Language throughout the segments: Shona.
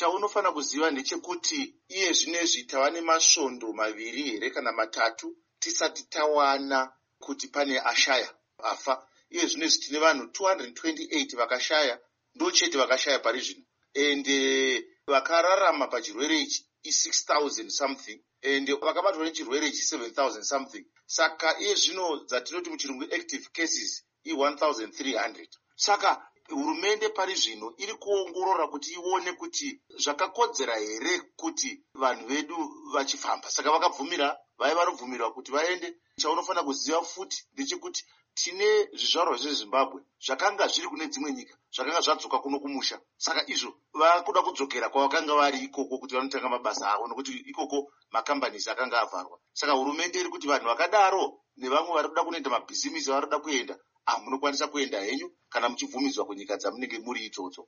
Chaunofanira kuziva ndechekuti iye zvinezvi tava nemasvondo 2 here kana 3 tisati tawana kuti pane ashaya afa. Iye zvinezvi tine vanhu 228 vakashaya, ndochete vakashaya pari zvino. Ende vakararama pachirwere ichi i 6,000 something. Ende vakabatwa nechirwere ichi 7,000 something. Saka iye zvino dzatinoti muchirungu active cases i 1,300. Saka hurumende pari zvino iri kuongorora kuti ione kuti zvakakodzera here kuti vanhu vedu vachifamba. Saka vakabvumira, vanobvumirwa kuti vaende. Chaunofanira kuziva futi ndechekuti tine zvizvarwa zveZimbabwe zvakanga zviri kune dzimwe nyika, zvakanga zvadzoka kuno kumusha. Saka izvo vakuda kudzokera kwavakanga vari ikoko kuti vanotanga mabasa avo, nokuti ikoko makambanisi akanga avharwa. Saka hurumende iri kuti vanhu vakadaro nevamwe vari kuda kunoenda mabhizimisi vari kuda kuenda, munokwanisa kuenda henyu kana muchibvumidzwa kunyika dzamunenge muri idzodzo.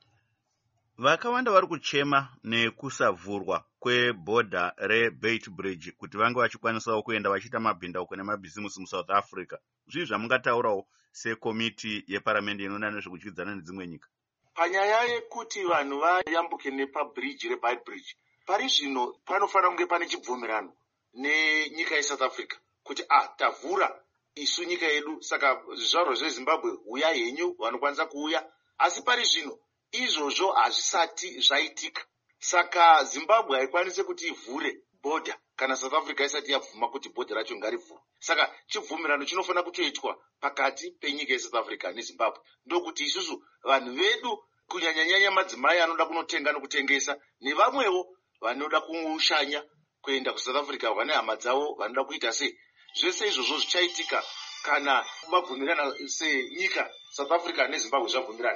Vakawanda vari kuchema nekusavhurwa kwebhodha reBeitbridge kuti vange vachikwanisawo kuenda vachiita mabhindauko nemabhizimusi muSouth Africa. Zvii zvamungataurawo sekomiti yeparamende inoona nezvekudyidzana nedzimwe nyika? Panyaya yekuti vanhu vayambuke nepabridge reBeitbridge, pari zvino panofanira kunge pane chibvumirano nenyika yeSouth Africa kuti tavhura isu nyika yedu, saka zvizvarwa zveZimbabwe uyai henyu, vanokwanisa kuuya. Asi pari zvino izvozvo hazvisati zvaitika. Saka Zimbabwe haikwanisi kuti ivhure bhodha kana South Africa isati yabvuma kuti bhodha racho ngarivhurwe. Saka chibvumirano chinofanira kutoitwa pakati penyika yeSouth Africa neZimbabwe, ndokuti isusu vanhu vedu kunyanya-nyanya madzimai anoda kunotenga nokutengesa nevamwewo vanoda kushanya kuenda kuSouth Africa vane hama dzavo vanoda kuita sei, zvese izvozvo zvichaitika kana vabvumirana senyika South Africa neZimbabwe zvabvumirana.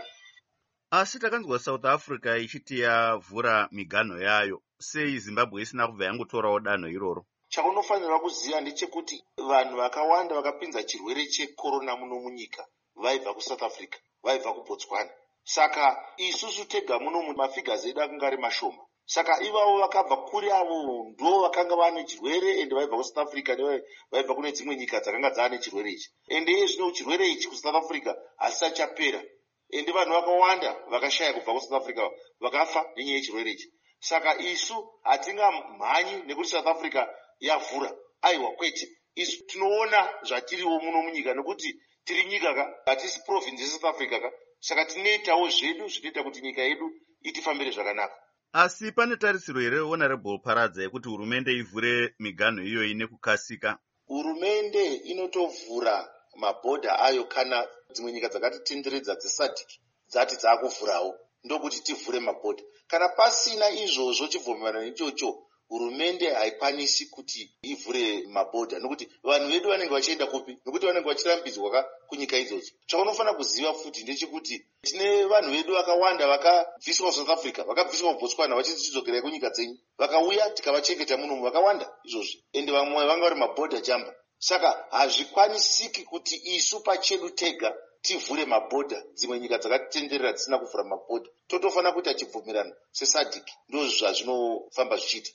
Asi takanzwa South Africa ichiti yavhura miganho yayo, sei Zimbabwe isina kubva yangotorawo danho iroro? Chaunofanirwa kuziva ndechekuti vanhu vakawanda vakapinza chirwere chekorona muno munyika vaibva kuSouth Africa, vaibva kuBotswana. Saka isusu tega muno mafigures edu akanga ari mashoma. Saka ivavo vakabva kuri avo ndo vakanga vane chirwere ende vaibva kuSouth Africa vaibva kune dzimwe nyika dzakanga dzane chirwere ichi. Ende iye zvino chirwere ichi kuSouth Africa hasisati chapera. Ende vanhu vakawanda vakashaya kubva kuSouth Africa vakafa nenyaya yechirwere ichi. Saka isu hatingamhanyi nekuti South Africa yavhura. Aiwa kwete, isu tinoona zvatiriwo muno munyika nekuti tiri nyika hatisi province yeSouth Africa saka tinoitawo zvedu zvinoita kuti nyika yedu itifambire zvakanaka. Asi pane tarisiro here Honorable Paradza yekuti hurumende ivhure miganho iyoyi nekukasika? Hurumende inotovhura mabhodha ayo kana dzimwe nyika dzakatitenderedza dzeSADC dzati dzaakuvhurawo, ndokuti tivhure mabhodha. Kana pasina izvozvo chibvumirano ichocho, hurumende haikwanisi kuti ivhure mabhodha, nokuti vanhu vedu vanenge vachienda kupi, nokuti vanenge vachirambidzwa kunyika idzodzo. Chaunofanira kuziva futi ndechekuti tine vanhu vedu vakawanda vakabviswa South Africa, vakabviswa kuBotswana vachidzokera kunyika dzenyu, vakauya tikavachengeta munomu vakawanda izvozvi, ende vamwe vanga vari mabhodha chamba. Saka hazvikwanisiki kuti isu pachedu tega tivhure mabhodha, dzimwe nyika dzakatitenderera dzisina kuvhura mabhodha. Totofanira kuita chibvumirano seSADC, ndozvo zvazvinofamba zvichiita.